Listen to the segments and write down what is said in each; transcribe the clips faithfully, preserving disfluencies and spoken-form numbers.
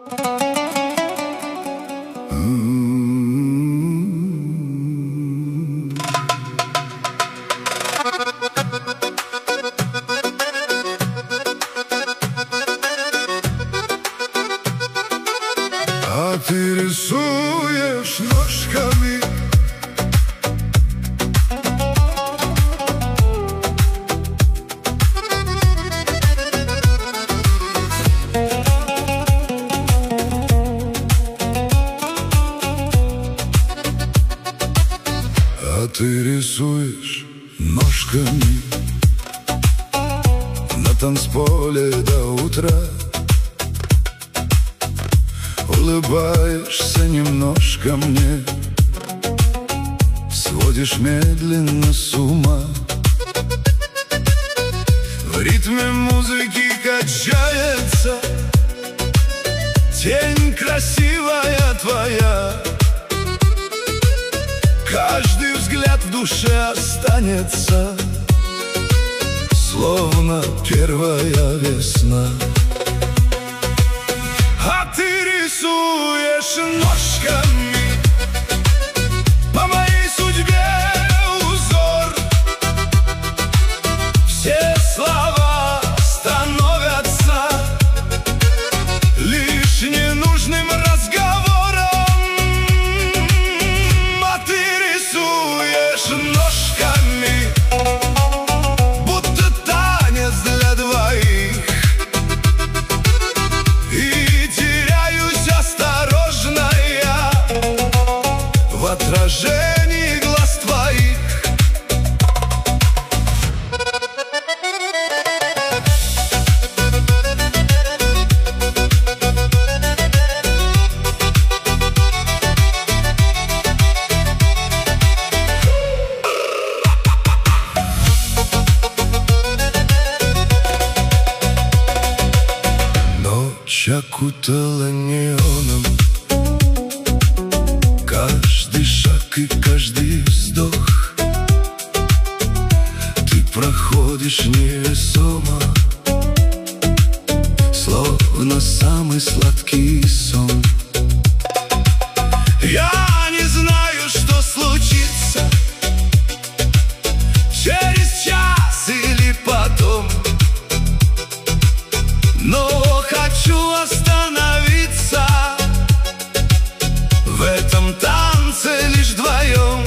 А ты рисуешь ножками. А ты рисуешь ножками на танцполе до утра. Улыбаешься немножко мне, сводишь медленно с ума. В ритме музыки качается тень красивая твоя. Каждый взгляд в душе останется, словно первая весна. А ты рисуешь ножками по моей судьбе узор. Все слова становятся лишь ненужным разговором. А ты рисуешь ножками, будто танец для двоих. И теряюсь осторожно я в отражении глаз твоих. Ночь окутала неоном, каждый шаг и каждый вздох. Ты проходишь невесомо, словно самый сладкий сон. Я не знаю, что случится через час или потом, но хочу остановиться в этом танце лишь вдвоем.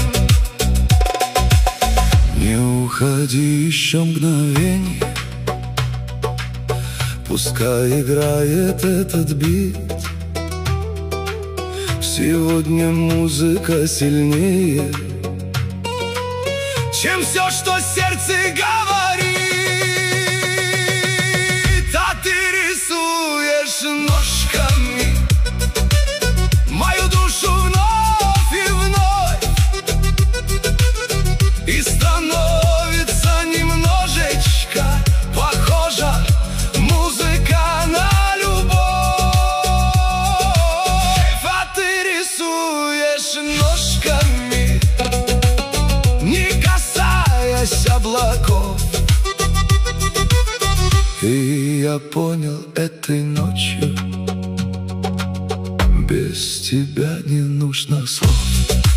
Не уходи еще мгновенье, пускай играет этот бит. Сегодня музыка сильнее, чем все, что сердце говорит. А ты рисуешь ножками мою душу вновь и вновь, и становится немножечко похожа музыка на любовь. А ты рисуешь ножками, не касаясь облаков. И я понял этой ночью, без тебя не нужно слов.